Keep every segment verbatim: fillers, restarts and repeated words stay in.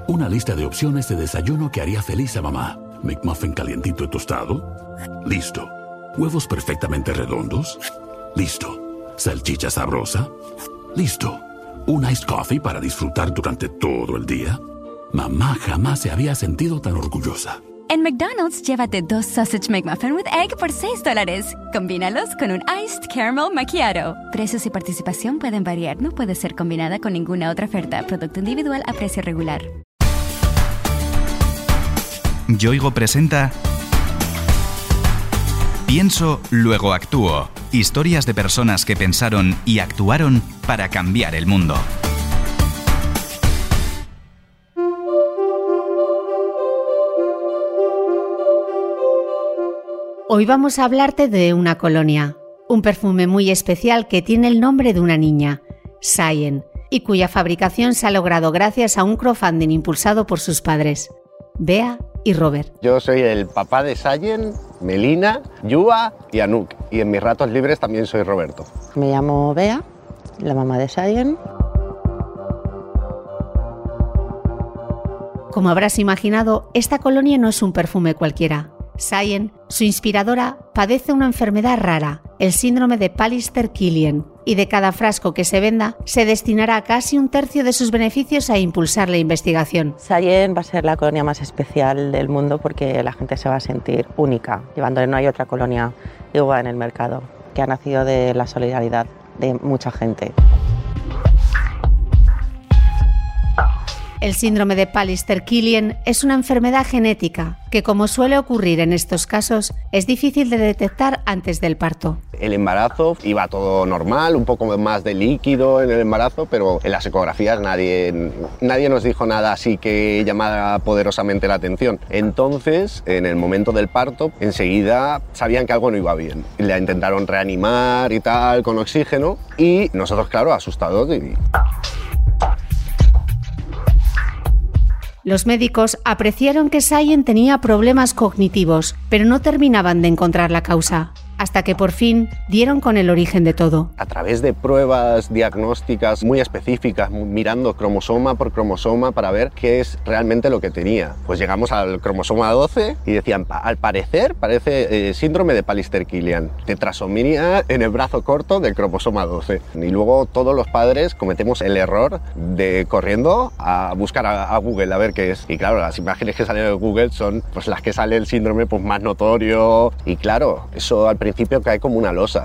Una lista de opciones de desayuno que haría feliz a mamá. McMuffin calientito y tostado. Listo. Huevos perfectamente redondos. Listo. Salchicha sabrosa. Listo. Un iced coffee para disfrutar durante todo el día. Mamá jamás se había sentido tan orgullosa. En McDonald's, llévate dos Sausage McMuffin with Egg por seis dólares. Combínalos con un Iced Caramel Macchiato. Precios y participación pueden variar. No puede ser combinada con ninguna otra oferta. Producto individual a precio regular. Yoigo presenta Pienso, luego actúo. Historias de personas que pensaron y actuaron para cambiar el mundo. Hoy vamos a hablarte de una colonia, un perfume muy especial que tiene el nombre de una niña, Sayen, y cuya fabricación se ha logrado gracias a un crowdfunding impulsado por sus padres, Bea y Robert. Yo soy el papá de Sayen, Melina, Yua y Anuk, y en mis ratos libres también soy Roberto. Me llamo Bea, la mamá de Sayen. Como habrás imaginado, esta colonia no es un perfume cualquiera. Sayen, su inspiradora, padece una enfermedad rara, el síndrome de Pallister-Killian, y de cada frasco que se venda se destinará casi un tercio de sus beneficios a impulsar la investigación. Sayen va a ser la colonia más especial del mundo porque la gente se va a sentir única, llevándole. No hay otra colonia igual en el mercado, que ha nacido de la solidaridad de mucha gente. El síndrome de Pallister-Killian es una enfermedad genética que, como suele ocurrir en estos casos, es difícil de detectar antes del parto. El embarazo iba todo normal, un poco más de líquido en el embarazo, pero en las ecografías nadie, nadie nos dijo nada así que llamara poderosamente la atención. Entonces, en el momento del parto, enseguida sabían que algo no iba bien. La intentaron reanimar y tal, con oxígeno, y nosotros, claro, asustados. Y... Los médicos apreciaron que Sayen tenía problemas cognitivos, pero no terminaban de encontrar la causa, hasta que por fin dieron con el origen de todo. A través de pruebas diagnósticas muy específicas, mirando cromosoma por cromosoma para ver qué es realmente lo que tenía. Pues llegamos al cromosoma doce y decían, al parecer parece eh, síndrome de Pallister-Killian, tetrasomía en el brazo corto del cromosoma doce. Y luego todos los padres cometemos el error de corriendo a buscar a, a Google a ver qué es. Y claro, las imágenes que salen de Google son pues las que sale el síndrome pues más notorio. Y claro, eso al principio principio cae como una losa.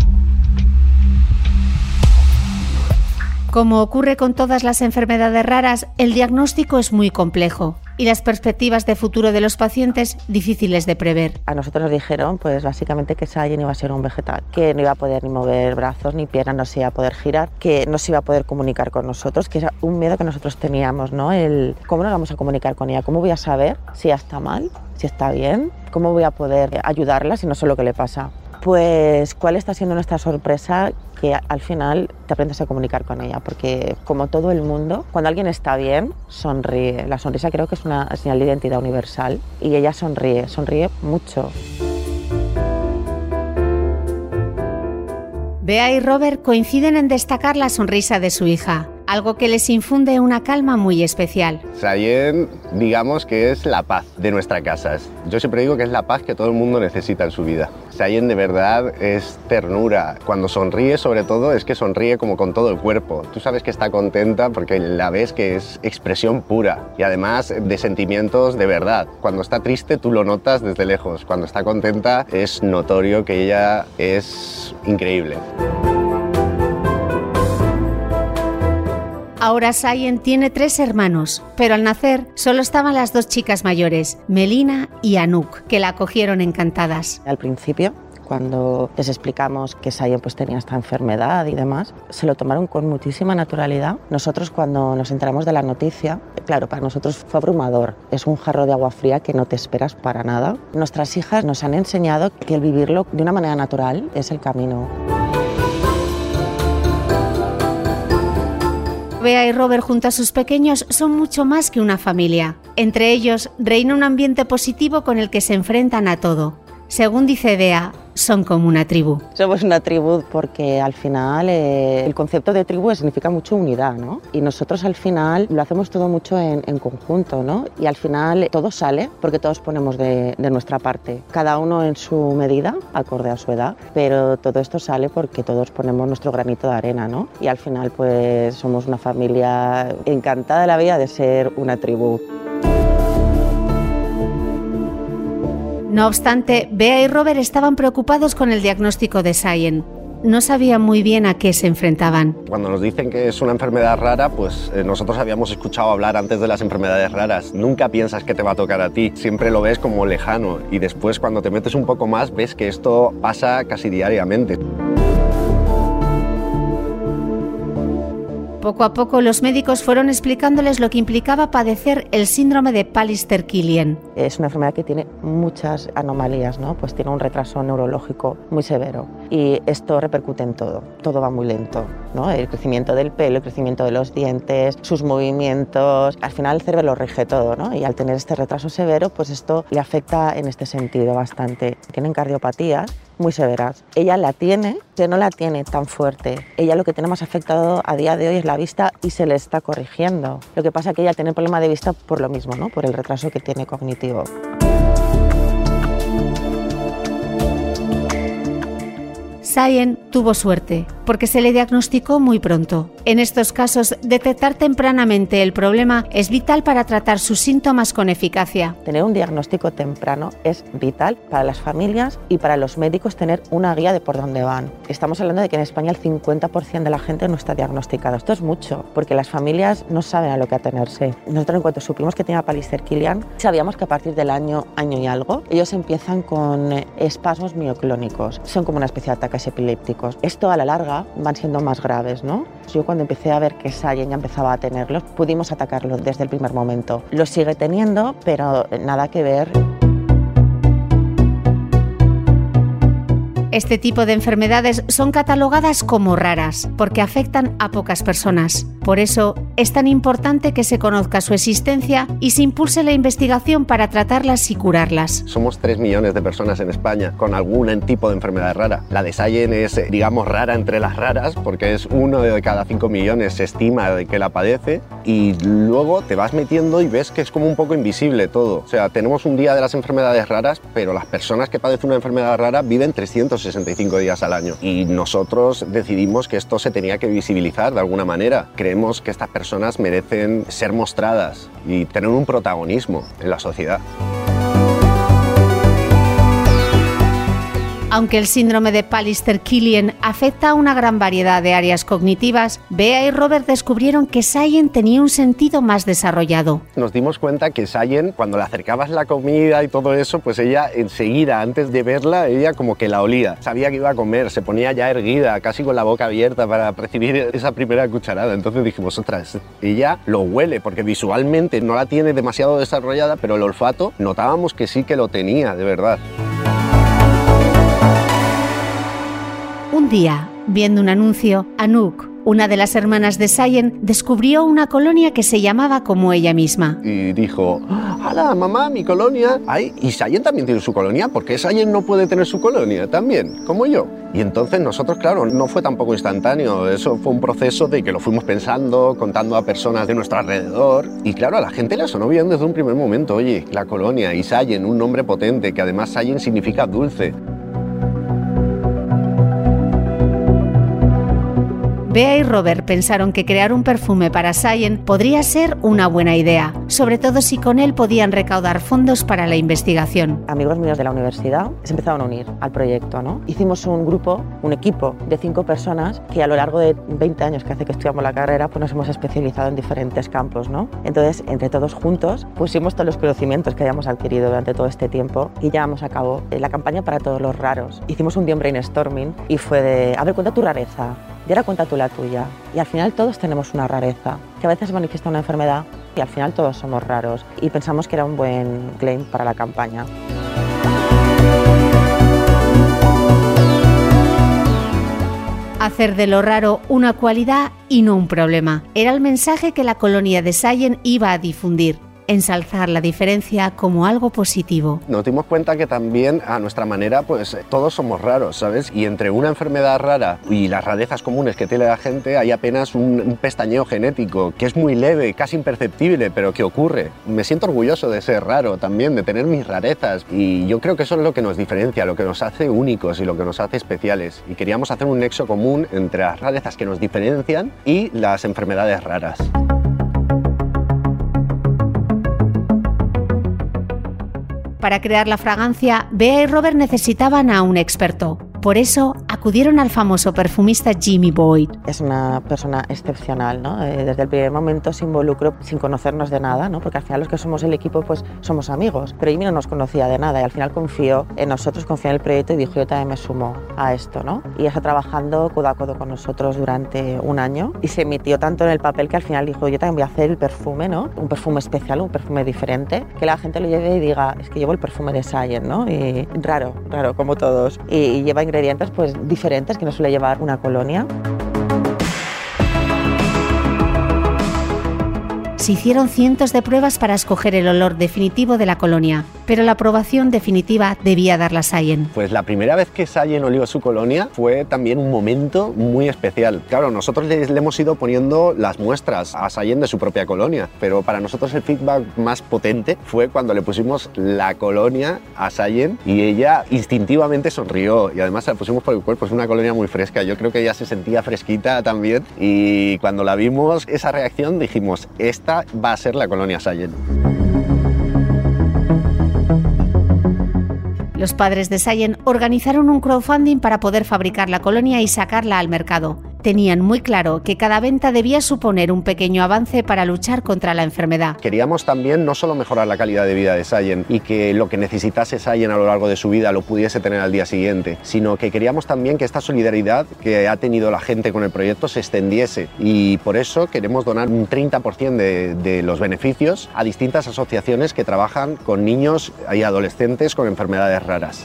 Como ocurre con todas las enfermedades raras, el diagnóstico es muy complejo y las perspectivas de futuro de los pacientes difíciles de prever. A nosotros nos dijeron, pues básicamente que Sayen iba a ser un vegetal, que no iba a poder ni mover brazos ni piernas, no se iba a poder girar, que no se iba a poder comunicar con nosotros, que era un miedo que nosotros teníamos, ¿no? El cómo nos vamos a comunicar con ella, cómo voy a saber si ella está mal, si está bien, cómo voy a poder ayudarla si no sé lo que le pasa. Pues, ¿cuál está siendo nuestra sorpresa? Que al final te aprendes a comunicar con ella, porque como todo el mundo, cuando alguien está bien, sonríe. La sonrisa creo que es una señal de identidad universal y ella sonríe, sonríe mucho. Bea y Robert coinciden en destacar la sonrisa de su hija, algo que les infunde una calma muy especial. Sayen, digamos que es la paz de nuestra casa. Yo siempre digo que es la paz que todo el mundo necesita en su vida. Sayen de verdad es ternura. Cuando sonríe, sobre todo, es que sonríe como con todo el cuerpo. Tú sabes que está contenta porque la ves que es expresión pura y además de sentimientos de verdad. Cuando está triste, tú lo notas desde lejos. Cuando está contenta, es notorio que ella es increíble. Ahora Sayen tiene tres hermanos, pero al nacer solo estaban las dos chicas mayores, Melina y Anuk, que la acogieron encantadas. Al principio, cuando les explicamos que Sayen pues, tenía esta enfermedad y demás, se lo tomaron con muchísima naturalidad. Nosotros cuando nos enteramos de la noticia, claro, para nosotros fue abrumador. Es un jarro de agua fría que no te esperas para nada. Nuestras hijas nos han enseñado que el vivirlo de una manera natural es el camino. Bea y Robert junto a sus pequeños son mucho más que una familia. Entre ellos reina un ambiente positivo con el que se enfrentan a todo. Según dice Bea, son como una tribu. Somos una tribu porque al final eh, el concepto de tribu significa mucho unidad, ¿no? Y nosotros al final lo hacemos todo mucho en, en conjunto, ¿no? Y al final todo sale porque todos ponemos de, de nuestra parte, cada uno en su medida, acorde a su edad, pero todo esto sale porque todos ponemos nuestro granito de arena, ¿no? Y al final pues somos una familia encantada de la vida de ser una tribu. No obstante, Bea y Robert estaban preocupados con el diagnóstico de Sayen. No sabían muy bien a qué se enfrentaban. Cuando nos dicen que es una enfermedad rara, pues eh, nosotros habíamos escuchado hablar antes de las enfermedades raras. Nunca piensas que te va a tocar a ti, siempre lo ves como lejano y después cuando te metes un poco más ves que esto pasa casi diariamente. Poco a poco los médicos fueron explicándoles lo que implicaba padecer el síndrome de Pallister-Killian. Es una enfermedad que tiene muchas anomalías, ¿no? Pues tiene un retraso neurológico muy severo y esto repercute en todo, todo va muy lento, ¿no? El crecimiento del pelo, el crecimiento de los dientes, sus movimientos, al final el cerebro lo rige todo, ¿no? Y al tener este retraso severo, pues esto le afecta en este sentido bastante. Tienen cardiopatías muy severas. Ella la tiene, pero no la tiene tan fuerte. Ella lo que tiene más afectado a día de hoy es la vista y se le está corrigiendo. Lo que pasa es que ella tiene problema de vista por lo mismo, ¿no? Por el retraso que tiene cognitivo. Sayen tuvo suerte, porque se le diagnosticó muy pronto. En estos casos, detectar tempranamente el problema es vital para tratar sus síntomas con eficacia. Tener un diagnóstico temprano es vital para las familias y para los médicos tener una guía de por dónde van. Estamos hablando de que en España el cincuenta por ciento de la gente no está diagnosticada. Esto es mucho, porque las familias no saben a lo que atenerse. Nosotros en cuanto supimos que tenía Pallister-Killian, sabíamos que a partir del año, año y algo, ellos empiezan con espasmos mioclónicos. Son como una especie de ataques epilépticos. Esto a la larga van siendo más graves, ¿no? Yo cuando empecé a ver que Sayen ya empezaba a tenerlos, pudimos atacarlo desde el primer momento. Lo sigue teniendo, pero nada que ver. Este tipo de enfermedades son catalogadas como raras porque afectan a pocas personas. Por eso es tan importante que se conozca su existencia y se impulse la investigación para tratarlas y curarlas. Somos tres millones de personas en España con algún tipo de enfermedad rara. La de Sayen es, digamos, rara entre las raras porque es uno de cada cinco millones se estima de que la padece y luego te vas metiendo y ves que es como un poco invisible todo. O sea, tenemos un día de las enfermedades raras, pero las personas que padecen una enfermedad rara viven trescientos sesenta y cinco días al año y nosotros decidimos que esto se tenía que visibilizar de alguna manera. Creemos que estas personas merecen ser mostradas y tener un protagonismo en la sociedad. Aunque el síndrome de Pallister-Killian afecta a una gran variedad de áreas cognitivas, Bea y Robert descubrieron que Sayen tenía un sentido más desarrollado. Nos dimos cuenta que Sayen, cuando le acercabas la comida y todo eso, pues ella enseguida, antes de verla, ella como que la olía. Sabía que iba a comer, se ponía ya erguida, casi con la boca abierta para recibir esa primera cucharada. Entonces dijimos, ostras, ella lo huele, porque visualmente no la tiene demasiado desarrollada, pero el olfato notábamos que sí que lo tenía, de verdad. Un día, viendo un anuncio, Anouk, una de las hermanas de Sayen, descubrió una colonia que se llamaba como ella misma. Y dijo, ¡hala, mamá, mi colonia! Ay, ¿y Sayen también tiene su colonia? ¿Por qué Sayen no puede tener su colonia también, como yo? Y entonces nosotros, claro, no fue tampoco instantáneo, eso fue un proceso de que lo fuimos pensando, contando a personas de nuestro alrededor. Y claro, a la gente le sonó bien desde un primer momento, oye, la colonia y Sayen, un nombre potente, que además Sayen significa dulce. Bea y Robert pensaron que crear un perfume para Sayen podría ser una buena idea, sobre todo si con él podían recaudar fondos para la investigación. Amigos míos de la universidad se empezaron a unir al proyecto, ¿no? Hicimos un grupo, un equipo de cinco personas que a lo largo de veinte años que hace que estudiamos la carrera, pues nos hemos especializado en diferentes campos, ¿no? Entonces, entre todos juntos, pusimos todos los conocimientos que hayamos adquirido durante todo este tiempo y llevamos a cabo la campaña para todos los raros. Hicimos un día un brainstorming y fue de, a ver, cuenta tu rareza. Y ahora cuenta tú la tuya. Y al final todos tenemos una rareza, que a veces manifiesta una enfermedad y al final todos somos raros. Y pensamos que era un buen claim para la campaña. Hacer de lo raro una cualidad y no un problema. Era el mensaje que la colonia de Sayen iba a difundir. ensalzar la diferencia como algo positivo. Nos dimos cuenta que también a nuestra manera pues todos somos raros, ¿sabes? Y entre una enfermedad rara y las rarezas comunes que tiene la gente hay apenas un, un pestañeo genético que es muy leve, casi imperceptible, pero que ocurre. Me siento orgulloso de ser raro también, de tener mis rarezas, y yo creo que eso es lo que nos diferencia, lo que nos hace únicos y lo que nos hace especiales. Y queríamos hacer un nexo común entre las rarezas que nos diferencian y las enfermedades raras. Para crear la fragancia, Bea y Robert necesitaban a un experto. Por eso acudieron al famoso perfumista Jimmy Boyd. Es una persona excepcional, ¿no? Eh, desde el primer momento se involucró sin conocernos de nada, ¿no? Porque al final los que somos el equipo pues somos amigos, pero Jimmy no nos conocía de nada y al final confió en nosotros, confió en el proyecto y dijo yo también me sumo a esto, ¿no? Y está trabajando codo a codo con nosotros durante un año y se metió tanto en el papel que al final dijo yo también voy a hacer el perfume, ¿no? Un perfume especial, un perfume diferente, que la gente lo lleve y diga es que llevo el perfume de Science, ¿no? Y raro, raro como todos, y, y lleva ingredientes pues diferentes que no suele llevar una colonia. Se hicieron cientos de pruebas para escoger el olor definitivo de la colonia, pero la aprobación definitiva debía darla Science. Pues la primera vez que Science olió su colonia fue también un momento muy especial. Claro, nosotros le, le hemos ido poniendo las muestras a Science de su propia colonia, pero para nosotros el feedback más potente fue cuando le pusimos la colonia a Science y ella instintivamente sonrió y además la pusimos por el cuerpo. Es una colonia muy fresca, yo creo que ella se sentía fresquita también y cuando la vimos esa reacción dijimos esta va a ser la colonia Science. Los padres de Science organizaron un crowdfunding para poder fabricar la colonia y sacarla al mercado. Tenían muy claro que cada venta debía suponer un pequeño avance para luchar contra la enfermedad. Queríamos también no solo mejorar la calidad de vida de Science y que lo que necesitase Science a lo largo de su vida lo pudiese tener al día siguiente, sino que queríamos también que esta solidaridad que ha tenido la gente con el proyecto se extendiese y por eso queremos donar un treinta por ciento de, de los beneficios a distintas asociaciones que trabajan con niños y adolescentes con enfermedades raras.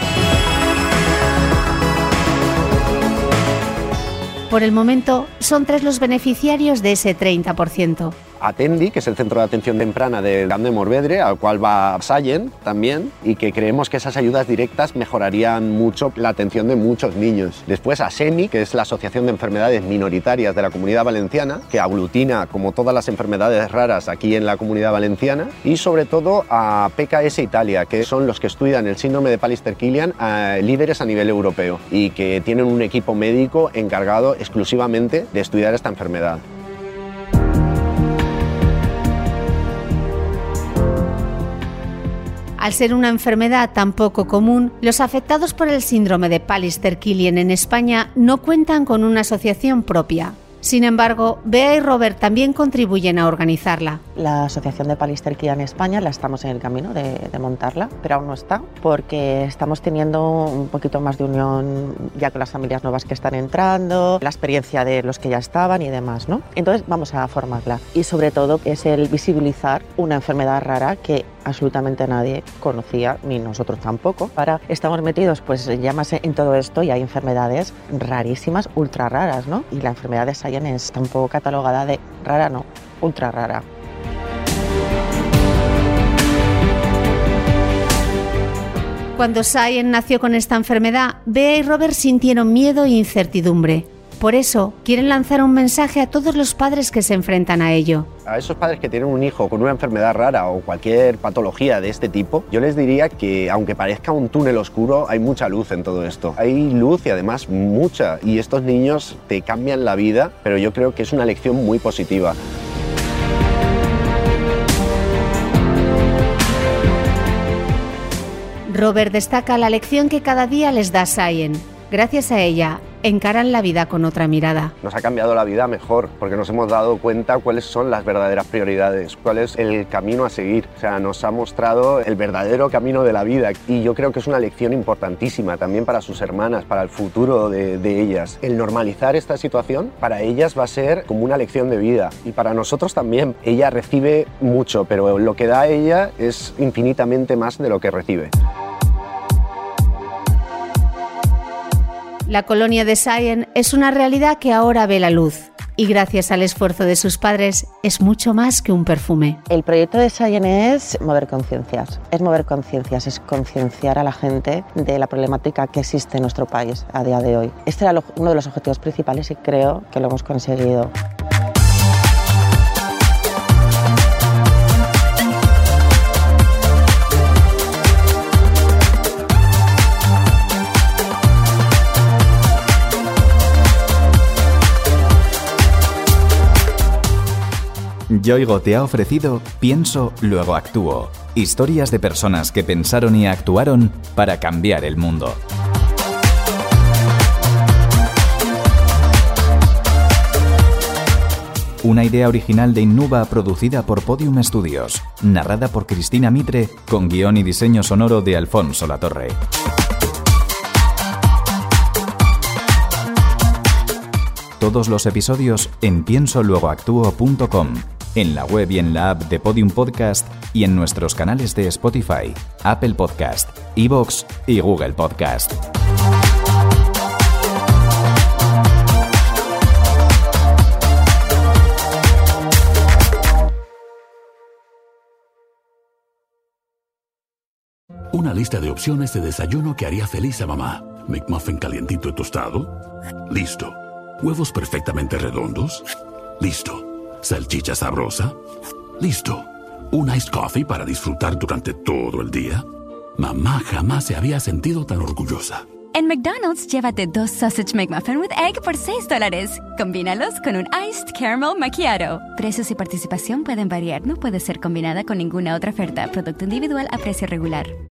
Por el momento, son tres los beneficiarios de ese treinta por ciento. Atendi, que es el centro de atención temprana de Camp de Morvedre, al cual va Science también, y que creemos que esas ayudas directas mejorarían mucho la atención de muchos niños. Después a SEMI, que es la Asociación de Enfermedades Minoritarias de la Comunidad Valenciana, que aglutina como todas las enfermedades raras aquí en la Comunidad Valenciana, y sobre todo a P K S Italia, que son los que estudian el síndrome de Pallister-Killian, eh, líderes a nivel europeo, y que tienen un equipo médico encargado exclusivamente de estudiar esta enfermedad. Al ser una enfermedad tan poco común, los afectados por el síndrome de Pallister-Killian en España no cuentan con una asociación propia. Sin embargo, Bea y Robert también contribuyen a organizarla. La Asociación de Pallister-Killian en España la estamos en el camino de, de montarla, pero aún no está, porque estamos teniendo un poquito más de unión ya con las familias nuevas que están entrando, la experiencia de los que ya estaban y demás, ¿no? Entonces vamos a formarla y sobre todo es el visibilizar una enfermedad rara que absolutamente nadie conocía, ni nosotros tampoco. Ahora estamos metidos pues ya más en todo esto y hay enfermedades rarísimas, ultra raras, ¿no? Y la enfermedad de Science está un poco catalogada de rara, no, ultra rara. Cuando Science nació con esta enfermedad, Bea y Robert sintieron miedo e incertidumbre. Por eso, quieren lanzar un mensaje a todos los padres que se enfrentan a ello. A esos padres que tienen un hijo con una enfermedad rara o cualquier patología de este tipo, yo les diría que aunque parezca un túnel oscuro, hay mucha luz en todo esto. Hay luz y además mucha, y estos niños te cambian la vida, pero yo creo que es una lección muy positiva. Robert destaca la lección que cada día les da Science. Gracias a ella, encaran la vida con otra mirada. Nos ha cambiado la vida mejor, porque nos hemos dado cuenta cuáles son las verdaderas prioridades, cuál es el camino a seguir. O sea, nos ha mostrado el verdadero camino de la vida y yo creo que es una lección importantísima también para sus hermanas, para el futuro de, de ellas. El normalizar esta situación para ellas va a ser como una lección de vida y para nosotros también. Ella recibe mucho, pero lo que da ella es infinitamente más de lo que recibe. La colonia de Science es una realidad que ahora ve la luz y gracias al esfuerzo de sus padres es mucho más que un perfume. El proyecto de Science es mover conciencias, es mover conciencias, es concienciar a la gente de la problemática que existe en nuestro país a día de hoy. Este era lo, uno de los objetivos principales y creo que lo hemos conseguido. Yoigo te ha ofrecido Pienso, luego actúo. Historias de personas que pensaron y actuaron para cambiar el mundo. Una idea original de Innuba producida por Podium Studios, narrada por Cristina Mitre, con guión y diseño sonoro de Alfonso Latorre. Todos los episodios en pienso luego actúo punto com, en la web y en la app de Podium Podcast y en nuestros canales de Spotify, Apple Podcast, iVoox y Google Podcast. Una lista de opciones de desayuno que haría feliz a mamá. McMuffin calientito y tostado. Listo. Huevos perfectamente redondos. Listo. Salchicha sabrosa. Listo. Un iced coffee para disfrutar durante todo el día. Mamá jamás se había sentido tan orgullosa. En McDonald's, llévate dos Sausage McMuffin with Egg por seis dólares. Combínalos con un Iced Caramel Macchiato. Precios y participación pueden variar. No puede ser combinada con ninguna otra oferta. Producto individual a precio regular.